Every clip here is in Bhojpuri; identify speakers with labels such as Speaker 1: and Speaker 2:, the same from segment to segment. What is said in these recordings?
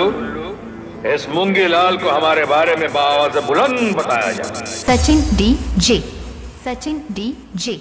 Speaker 1: इस मूंगी लाल को हमारे बारे में बाआवाज़ बुलंद बताया जाए।
Speaker 2: Sachin D J, Sachin D J.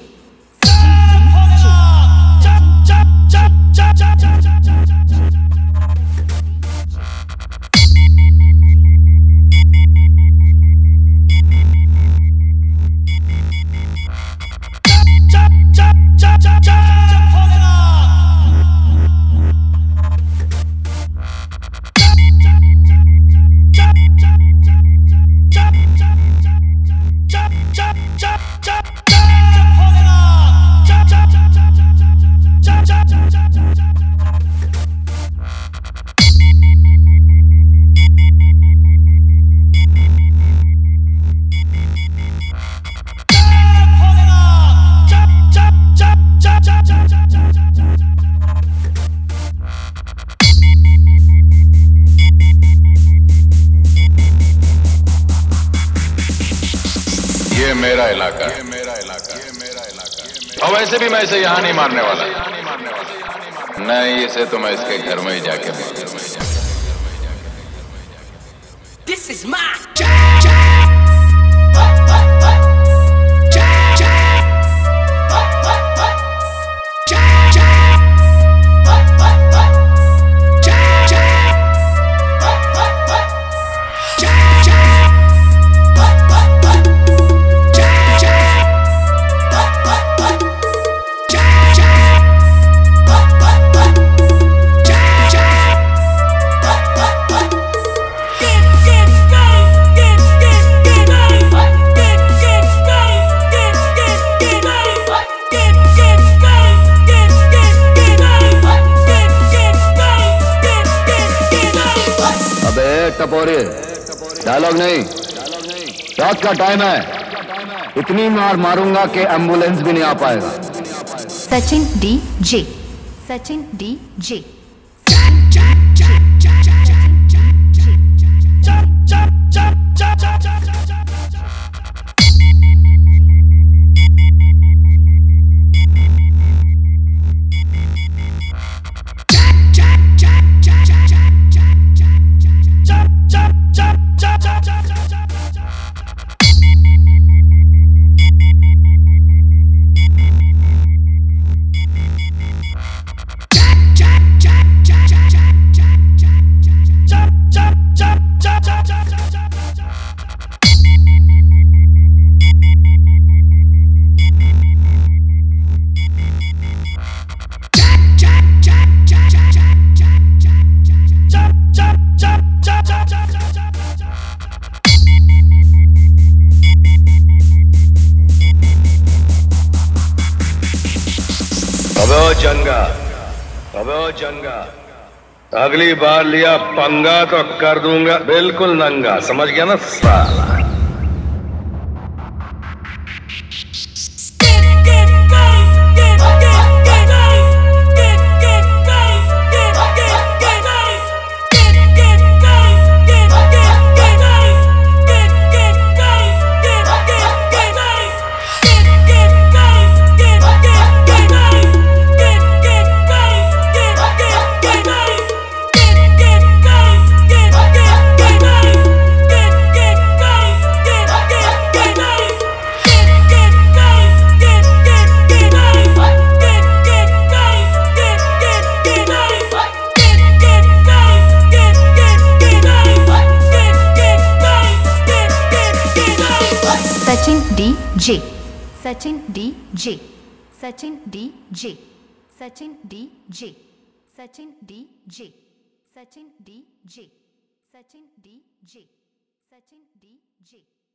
Speaker 1: ये मेरा इलाका है। और वैसे भी मैं इसे यहाँ नहीं मारने वाला। नहीं, इसे तो मैं इसके घर में ही जाके मारूंगा।
Speaker 3: This is my
Speaker 4: टपोरी, डायलॉग नहीं, रात का टाइम है। इतनी मार मारूंगा कि एम्बुलेंस भी नहीं आ पाएगा।
Speaker 2: Sachin D J, Sachin D J.
Speaker 1: अबे ओ चंगा, अगली बार लिया पंगा तो कर दूंगा बिल्कुल नंगा, समझ गया ना साला?
Speaker 2: Sachin D J, Sachin D J, Sachin D J, Sachin D J, Sachin D J, Sachin D J, Sachin D J, Sachin D J.